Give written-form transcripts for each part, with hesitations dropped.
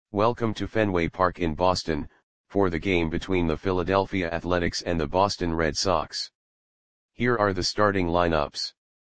Welcome to Fenway Park in Boston, for the game between the Philadelphia Athletics and the Boston Red Sox. Here are the starting lineups.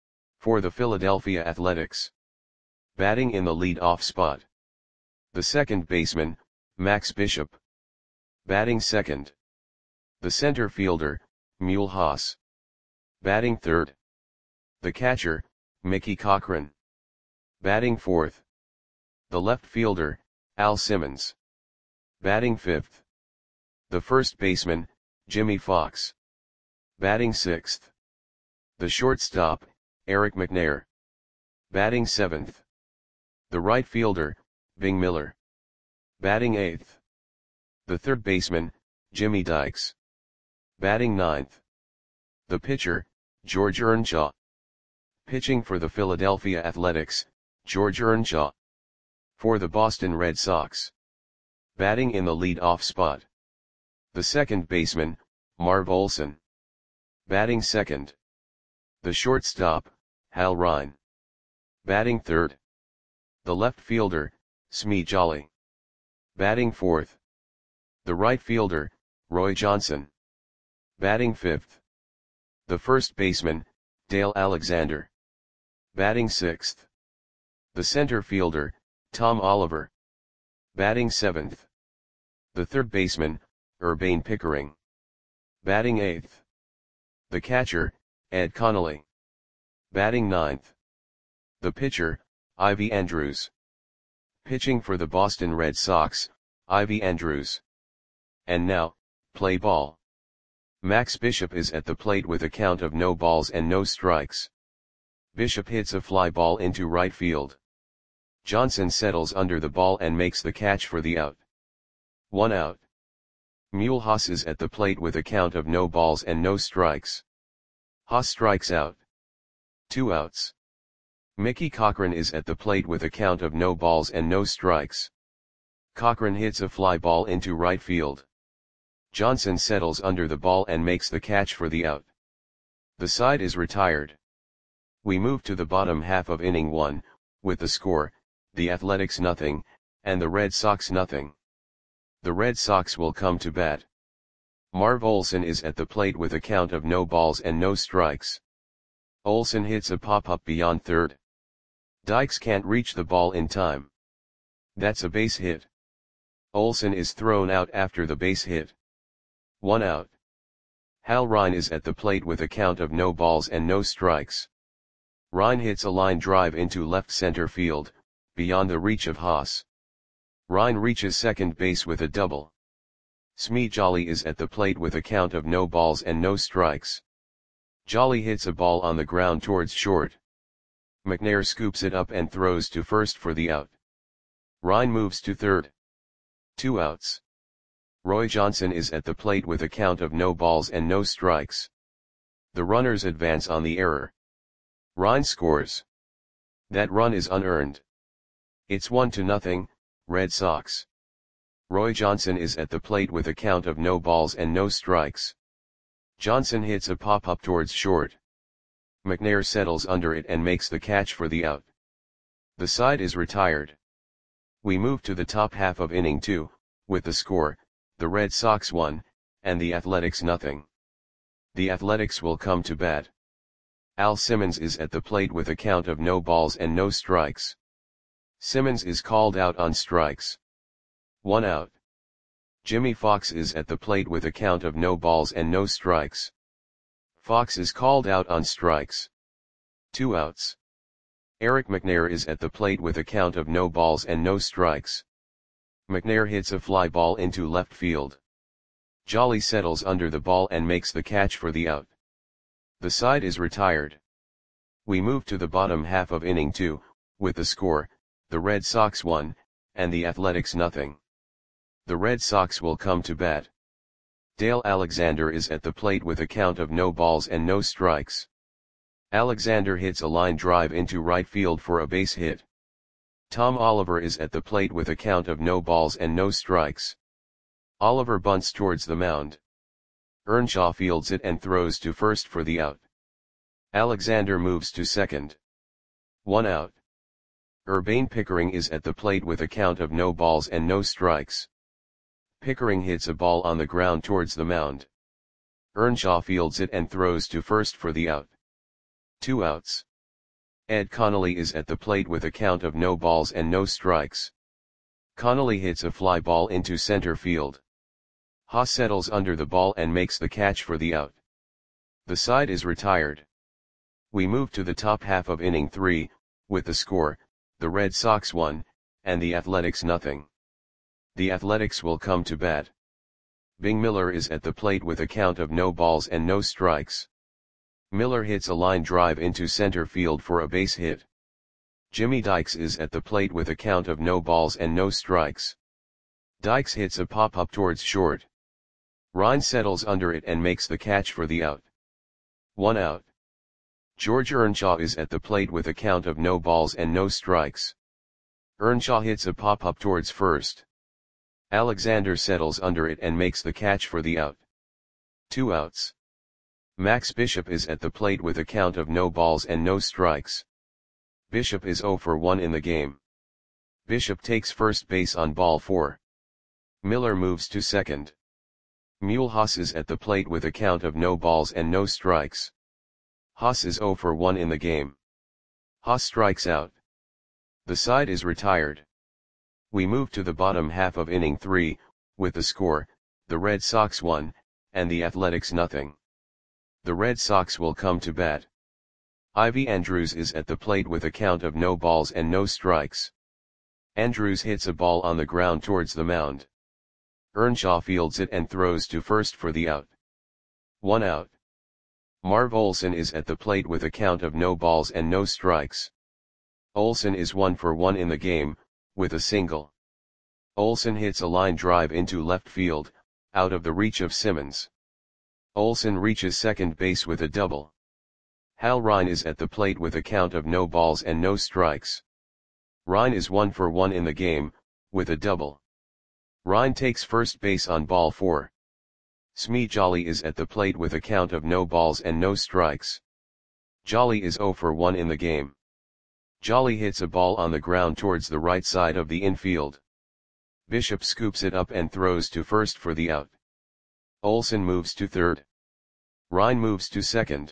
For the Philadelphia Athletics. Batting in the lead-off spot. The second baseman, Max Bishop. Batting second. The center fielder, Mule Haas. Batting third. The catcher, Mickey Cochrane. Batting fourth. The left fielder, Al Simmons. Batting fifth. The first baseman, Jimmy Fox. Batting sixth. The shortstop, Eric McNair. Batting seventh. The right fielder, Bing Miller. Batting eighth. The third baseman, Jimmy Dykes. Batting ninth. The pitcher, George Earnshaw. Pitching for the Philadelphia Athletics, George Earnshaw. For the Boston Red Sox. Batting in the lead-off spot. The second baseman, Marv Olson. Batting second. The shortstop, Hal Ryan. Batting third. The left fielder, Smee Jolly. Batting fourth. The right fielder, Roy Johnson. Batting fifth. The first baseman, Dale Alexander. Batting sixth. The center fielder, Tom Oliver. Batting seventh. The third baseman, Urbane Pickering. Batting eighth. The catcher, Ed Connolly. Batting ninth. The pitcher, Ivy Andrews. Pitching for the Boston Red Sox, Ivy Andrews. And now, play ball. Max Bishop is at the plate with a count of no balls and no strikes. Bishop hits a fly ball into right field. Johnson settles under the ball and makes the catch for the out. 1 out. Mule Haas is at the plate with a count of no balls and no strikes. Haas strikes out. 2 outs. Mickey Cochrane is at the plate with a count of no balls and no strikes. Cochrane hits a fly ball into right field. Johnson settles under the ball and makes the catch for the out. The side is retired. We move to the bottom half of inning 1, with the score, the Athletics 0, and the Red Sox 0. The Red Sox will come to bat. Marv Olson is at the plate with a count of no balls and no strikes. Olson hits a pop-up beyond third. Dykes can't reach the ball in time. That's a base hit. Olson is thrown out after the base hit. 1 out. Hal Ryan is at the plate with a count of no balls and no strikes. Ryan hits a line drive into left center field, beyond the reach of Haas. Ryan reaches second base with a double. Smee Jolly is at the plate with a count of no balls and no strikes. Jolly hits a ball on the ground towards short. McNair scoops it up and throws to first for the out. Ryan moves to third. 2 outs. Roy Johnson is at the plate with a count of no balls and no strikes. The runners advance on the error. Ryan scores. That run is unearned. It's 1-0, Red Sox. Roy Johnson is at the plate with a count of no balls and no strikes. Johnson hits a pop-up towards short. McNair settles under it and makes the catch for the out. The side is retired. We move to the top half of inning 2, with the score, the Red Sox 1, and the Athletics 0. The Athletics will come to bat. Al Simmons is at the plate with a count of no balls and no strikes. Simmons is called out on strikes. 1 out. Jimmy Fox is at the plate with a count of no balls and no strikes. Fox is called out on strikes. 2 outs. Eric McNair is at the plate with a count of no balls and no strikes. McNair hits a fly ball into left field. Jolly settles under the ball and makes the catch for the out. The side is retired. We move to the bottom half of inning 2, with the score, the Red Sox 1, and the Athletics 0. The Red Sox will come to bat. Dale Alexander is at the plate with a count of no balls and no strikes. Alexander hits a line drive into right field for a base hit. Tom Oliver is at the plate with a count of no balls and no strikes. Oliver bunts towards the mound. Earnshaw fields it and throws to first for the out. Alexander moves to second. 1 out. Urbane Pickering is at the plate with a count of no balls and no strikes. Pickering hits a ball on the ground towards the mound. Earnshaw fields it and throws to first for the out. 2 outs. Ed Connolly is at the plate with a count of no balls and no strikes. Connolly hits a fly ball into center field. Haas settles under the ball and makes the catch for the out. The side is retired. We move to the top half of inning 3, with the score, the Red Sox 1, and the Athletics nothing. The Athletics will come to bat. Bing Miller is at the plate with a count of no balls and no strikes. Miller hits a line drive into center field for a base hit. Jimmy Dykes is at the plate with a count of no balls and no strikes. Dykes hits a pop-up towards short. Ryan settles under it and makes the catch for the out. 1 out. George Earnshaw is at the plate with a count of no balls and no strikes. Earnshaw hits a pop-up towards first. Alexander settles under it and makes the catch for the out. 2 outs. Max Bishop is at the plate with a count of no balls and no strikes. Bishop is 0 for 1 in the game. Bishop takes first base on ball 4. Miller moves to second. Mule Haas is at the plate with a count of no balls and no strikes. Haas is 0 for 1 in the game. Haas strikes out. The side is retired. We move to the bottom half of inning 3, with the score, the Red Sox 1, and the Athletics nothing. The Red Sox will come to bat. Ivy Andrews is at the plate with a count of no balls and no strikes. Andrews hits a ball on the ground towards the mound. Earnshaw fields it and throws to first for the out. 1 out. Marv Olson is at the plate with a count of no balls and no strikes. Olson is 1 for 1 in the game, with a single. Olson hits a line drive into left field, out of the reach of Simmons. Olson reaches second base with a double. Hal Ryan is at the plate with a count of no balls and no strikes. Ryan is 1 for 1 in the game, with a double. Ryan takes first base on ball 4. Smee Jolly is at the plate with a count of no balls and no strikes. Jolly is 0 for 1 in the game. Jolly hits a ball on the ground towards the right side of the infield. Bishop scoops it up and throws to first for the out. Olson moves to third. Ryan moves to second.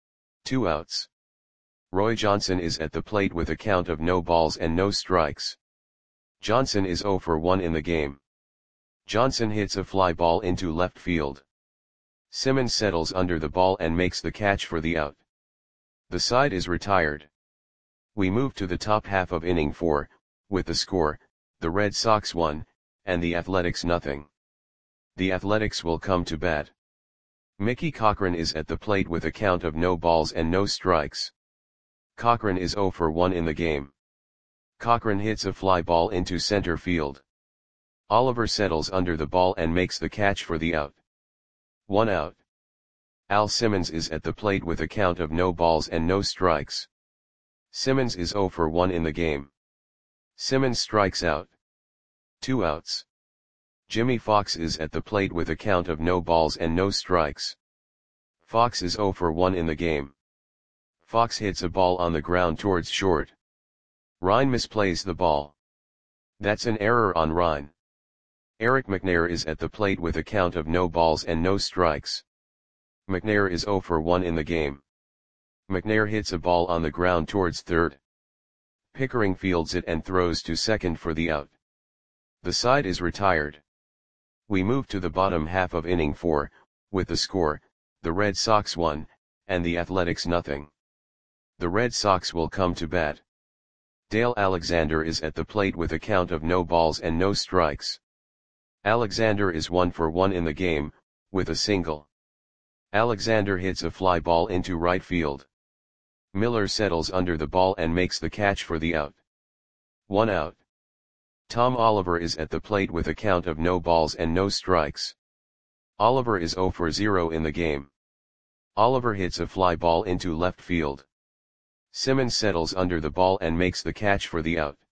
2 outs. Roy Johnson is at the plate with a count of no balls and no strikes. Johnson is 0 for 1 in the game. Johnson hits a fly ball into left field. Simmons settles under the ball and makes the catch for the out. The side is retired. We move to the top half of inning 4, with the score, the Red Sox 1, and the Athletics nothing. The Athletics will come to bat. Mickey Cochran is at the plate with a count of no balls and no strikes. Cochran is 0 for 1 in the game. Cochran hits a fly ball into center field. Oliver settles under the ball and makes the catch for the out. 1 out. Al Simmons is at the plate with a count of no balls and no strikes. Simmons is 0 for 1 in the game. Simmons strikes out. 2 outs. Jimmy Fox is at the plate with a count of no balls and no strikes. Fox is 0 for 1 in the game. Fox hits a ball on the ground towards short. Ryan misplays the ball. That's an error on Ryan. Eric McNair is at the plate with a count of no balls and no strikes. McNair is 0 for 1 in the game. McNair hits a ball on the ground towards third. Pickering fields it and throws to second for the out. The side is retired. We move to the bottom half of inning 4, with the score, the Red Sox 1, and the Athletics nothing. The Red Sox will come to bat. Dale Alexander is at the plate with a count of no balls and no strikes. Alexander is 1 for 1 in the game, with a single. Alexander hits a fly ball into right field. Miller settles under the ball and makes the catch for the out. 1 out. Tom Oliver is at the plate with a count of no balls and no strikes. Oliver is 0 for 0 in the game. Oliver hits a fly ball into left field. Simmons settles under the ball and makes the catch for the out.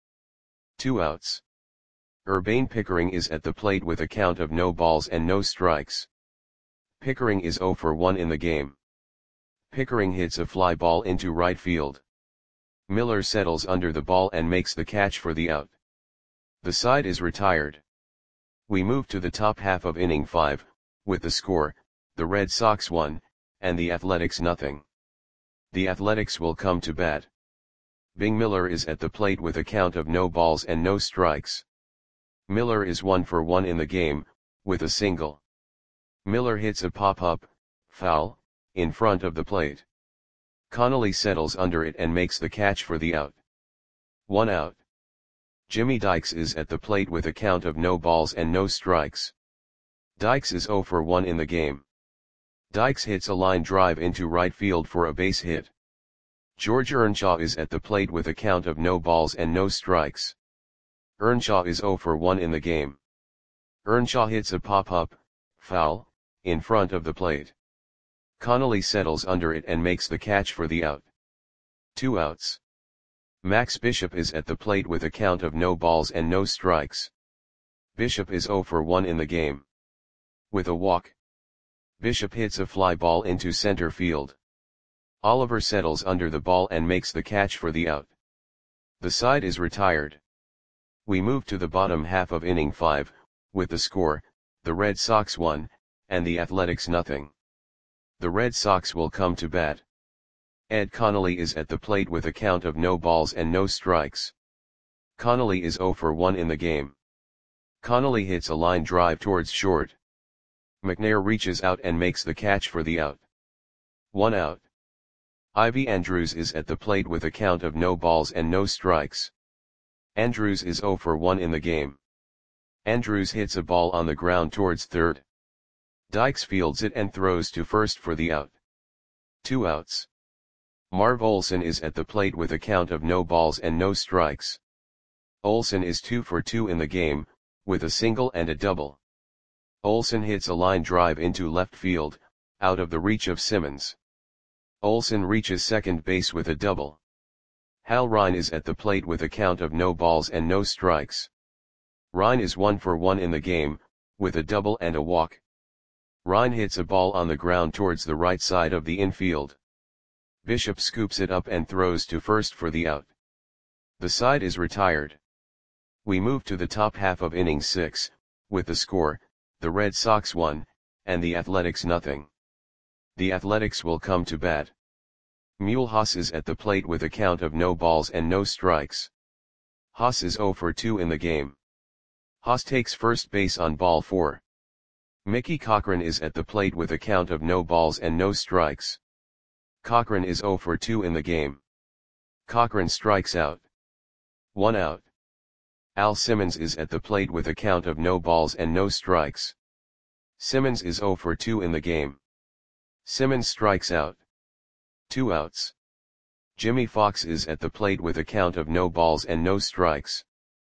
2 outs. Urbane Pickering is at the plate with a count of no balls and no strikes. Pickering is 0 for 1 in the game. Pickering hits a fly ball into right field. Miller settles under the ball and makes the catch for the out. The side is retired. We move to the top half of inning 5, with the score, the Red Sox 1, and the Athletics nothing. The Athletics will come to bat. Bing Miller is at the plate with a count of no balls and no strikes. Miller is 1 for 1 in the game, with a single. Miller hits a pop-up, foul, in front of the plate. Connolly settles under it and makes the catch for the out. 1 out. Jimmy Dykes is at the plate with a count of no balls and no strikes. Dykes is 0 for 1 in the game. Dykes hits a line drive into right field for a base hit. George Earnshaw is at the plate with a count of no balls and no strikes. Earnshaw is 0 for 1 in the game. Earnshaw hits a pop-up, foul, in front of the plate. Connolly settles under it and makes the catch for the out. 2 outs. Max Bishop is at the plate with a count of no balls and no strikes. Bishop is 0 for 1 in the game. With a walk, Bishop hits a fly ball into center field. Oliver settles under the ball and makes the catch for the out. The side is retired. We move to the bottom half of inning 5, with the score, the Red Sox 1, and the Athletics nothing. The Red Sox will come to bat. Ed Connolly is at the plate with a count of no balls and no strikes. Connolly is 0 for 1 in the game. Connolly hits a line drive towards short. McNair reaches out and makes the catch for the out. 1 out. Ivy Andrews is at the plate with a count of no balls and no strikes. Andrews is 0 for 1 in the game. Andrews hits a ball on the ground towards third. Dykes fields it and throws to first for the out. 2 outs. Marv Olson is at the plate with a count of no balls and no strikes. Olson is 2 for 2 in the game, with a single and a double. Olson hits a line drive into left field, out of the reach of Simmons. Olson reaches second base with a double. Hal Ryan is at the plate with a count of no balls and no strikes. Ryan is 1 for 1 in the game, with a double and a walk. Ryan hits a ball on the ground towards the right side of the infield. Bishop scoops it up and throws to first for the out. The side is retired. We move to the top half of inning 6, with the score, the Red Sox 1, and the Athletics nothing. The Athletics will come to bat. Mule Haas is at the plate with a count of no balls and no strikes. Haas is 0 for 2 in the game. Haas takes first base on ball 4. Mickey Cochran is at the plate with a count of no balls and no strikes. Cochran is 0 for 2 in the game. Cochran strikes out. 1 out. Al Simmons is at the plate with a count of no balls and no strikes. Simmons is 0 for 2 in the game. Simmons strikes out. 2 outs. Jimmy Fox is at the plate with a count of no balls and no strikes.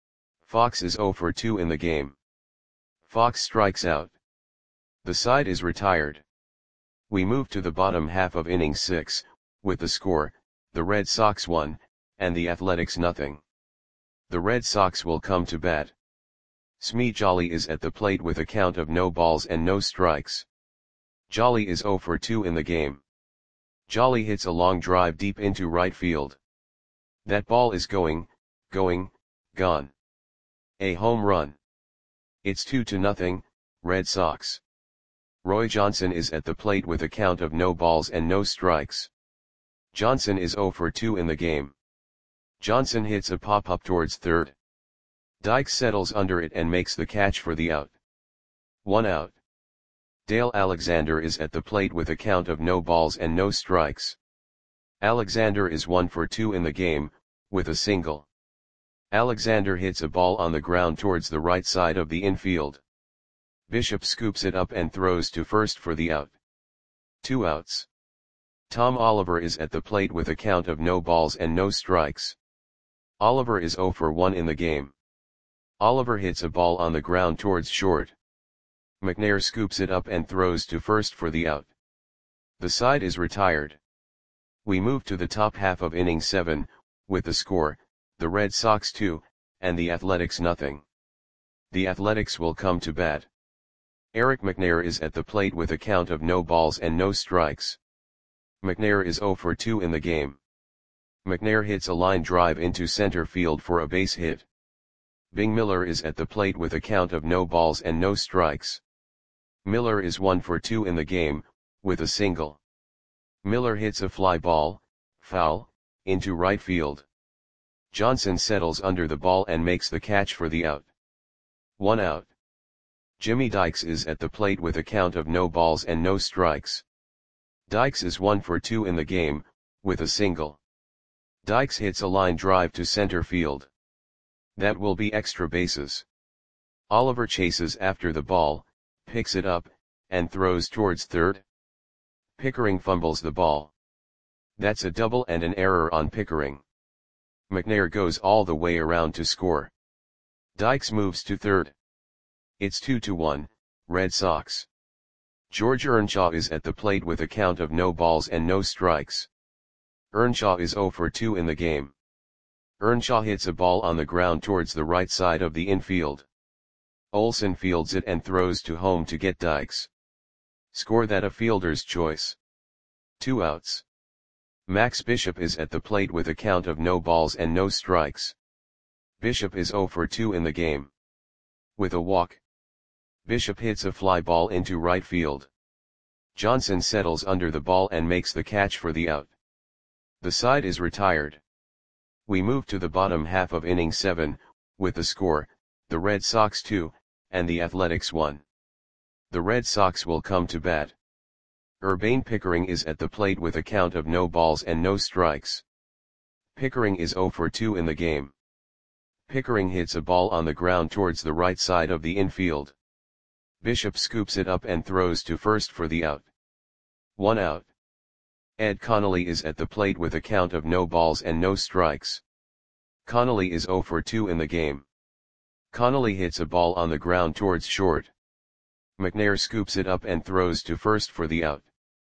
Fox is 0 for 2 in the game. Fox strikes out. The side is retired. We move to the bottom half of inning 6, with the score, the Red Sox 1, and the Athletics nothing. The Red Sox will come to bat. Smee Jolly is at the plate with a count of no balls and no strikes. Jolly is 0 for 2 in the game. Jolly hits a long drive deep into right field. That ball is gone. A home run. It's 2-0, Red Sox. Roy Johnson is at the plate with a count of no balls and no strikes. Johnson is 0 for 2 in the game. Johnson hits a pop-up towards third. Dykes settles under it and makes the catch for the out. 1 out. Dale Alexander is at the plate with a count of no balls and no strikes. Alexander is 1 for 2 in the game, with a single. Alexander hits a ball on the ground towards the right side of the infield. Bishop scoops it up and throws to first for the out. 2 outs. Tom Oliver is at the plate with a count of no balls and no strikes. Oliver is 0 for 1 in the game. Oliver hits a ball on the ground towards short. McNair scoops it up and throws to first for the out. The side is retired. We move to the top half of inning 7, with the score, the Red Sox 2, and the Athletics nothing. The Athletics will come to bat. Eric McNair is at the plate with a count of no balls and no strikes. McNair is 0 for 2 in the game. McNair hits a line drive into center field for a base hit. Bing Miller is at the plate with a count of no balls and no strikes. Miller is 1 for 2 in the game, with a single. Miller hits a fly ball, foul, into right field. Johnson settles under the ball and makes the catch for the out. 1 out. Jimmy Dykes is at the plate with a count of no balls and no strikes. Dykes is 1 for 2 in the game, with a single. Dykes hits a line drive to center field. That will be extra bases. Oliver chases after the ball, picks it up, and throws towards third. Pickering fumbles the ball. That's a double and an error on Pickering. McNair goes all the way around to score. Dykes moves to third. It's 2-1, Red Sox. George Earnshaw is at the plate with a count of no balls and no strikes. Earnshaw is 0 for 2 in the game. Earnshaw hits a ball on the ground towards the right side of the infield. Olson fields it and throws to home to get Dykes. Score that a fielder's choice. 2 outs. Max Bishop is at the plate with a count of no balls and no strikes. Bishop is 0 for 2 in the game. With a walk. Bishop hits a fly ball into right field. Johnson settles under the ball and makes the catch for the out. The side is retired. We move to the bottom half of inning 7, with the score, the Red Sox 2, and the Athletics 1. The Red Sox will come to bat. Urbane Pickering is at the plate with a count of no balls and no strikes. Pickering is 0 for 2 in the game. Pickering hits a ball on the ground towards the right side of the infield. Bishop scoops it up and throws to first for the out. 1 out. Ed Connolly is at the plate with a count of no balls and no strikes. Connolly is 0 for 2 in the game. Connolly hits a ball on the ground towards short. McNair scoops it up and throws to first for the out.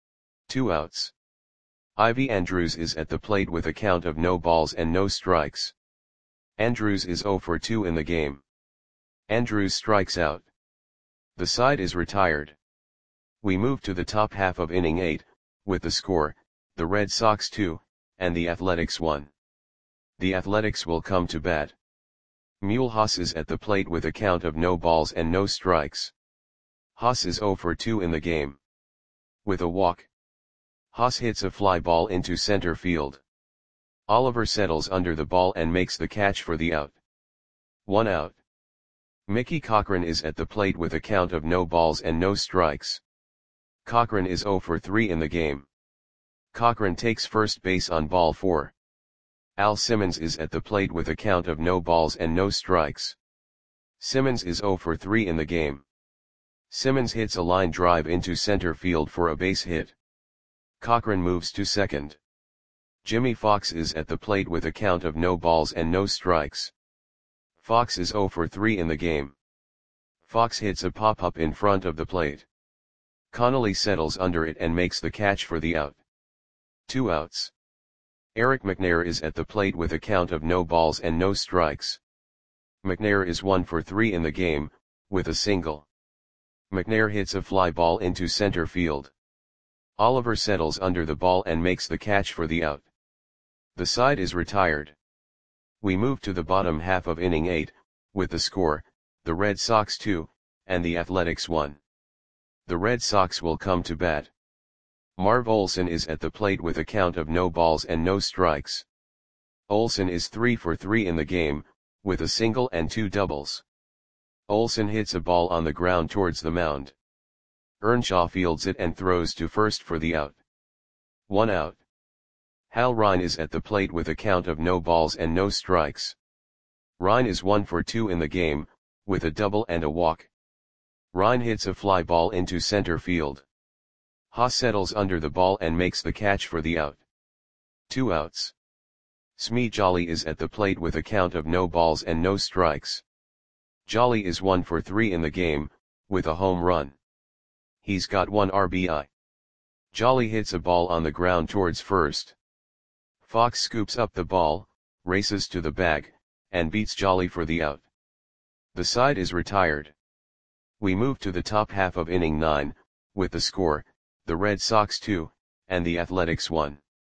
2 outs. Ivy Andrews is at the plate with a count of no balls and no strikes. Andrews is 0 for 2 in the game. Andrews strikes out. The side is retired. We move to the top half of inning 8, with the score, the Red Sox 2, and the Athletics 1. The Athletics will come to bat. Mule Haas is at the plate with a count of no balls and no strikes. Haas is 0 for 2 in the game. With a walk. Haas hits a fly ball into center field. Oliver settles under the ball and makes the catch for the out. 1 out. Mickey Cochran is at the plate with a count of no balls and no strikes. Cochran is 0 for 3 in the game. Cochran takes first base on ball 4. Al Simmons is at the plate with a count of no balls and no strikes. Simmons is 0 for 3 in the game. Simmons hits a line drive into center field for a base hit. Cochran moves to second. Jimmy Fox is at the plate with a count of no balls and no strikes. Fox is 0 for 3 in the game. Fox hits a pop-up in front of the plate. Connolly settles under it and makes the catch for the out. 2 outs. Eric McNair is at the plate with a count of no balls and no strikes. McNair is 1 for 3 in the game, with a single. McNair hits a fly ball into center field. Oliver settles under the ball and makes the catch for the out. The side is retired. We move to the bottom half of inning 8, with the score, the Red Sox 2, and the Athletics 1. The Red Sox will come to bat. Marv Olson is at the plate with a count of no balls and no strikes. Olson is 3 for 3 in the game, with a single and 2 doubles. Olson hits a ball on the ground towards the mound. Earnshaw fields it and throws to first for the out. 1 out. Hal Rine is at the plate with a count of no balls and no strikes. Rine is 1 for 2 in the game, with a double and a walk. Rine hits a fly ball into center field. Haas settles under the ball and makes the catch for the out. 2 outs. Smee Jolly is at the plate with a count of no balls and no strikes. Jolly is 1 for 3 in the game, with a home run. He's got 1 RBI. Jolly hits a ball on the ground towards first. Fox scoops up the ball, races to the bag, and beats Jolly for the out. The side is retired. We move to the top half of inning 9, with the score, the Red Sox 2, and the Athletics 1.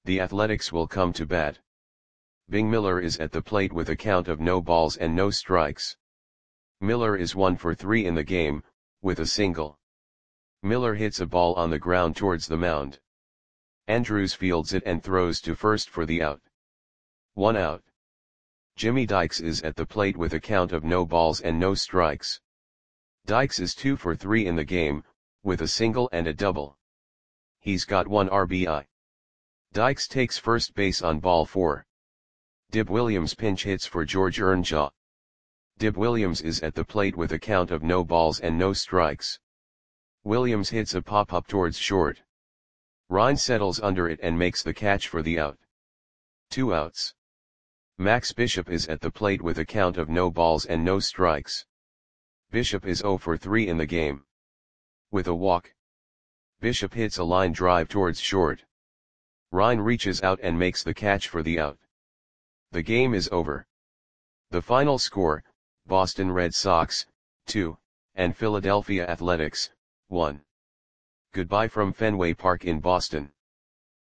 The Athletics will come to bat. Bing Miller is at the plate with a count of no balls and no strikes. Miller is 1 for 3 in the game, with a single. Miller hits a ball on the ground towards the mound. Andrews fields it and throws to first for the out. 1 out. Jimmy Dykes is at the plate with a count of no balls and no strikes. Dykes is 2 for 3 in the game, with a single and a double. He's got 1 RBI. Dykes takes first base on ball 4. Dib Williams pinch hits for George Earnshaw. Dib Williams is at the plate with a count of no balls and no strikes. Williams hits a pop-up towards short. Ryan settles under it and makes the catch for the out. 2 outs. Max Bishop is at the plate with a count of no balls and no strikes. Bishop is 0 for 3 in the game. With a walk. Bishop hits a line drive towards short. Ryan reaches out and makes the catch for the out. The game is over. The final score, Boston Red Sox, 2, and Philadelphia Athletics, 1. Goodbye from Fenway Park in Boston.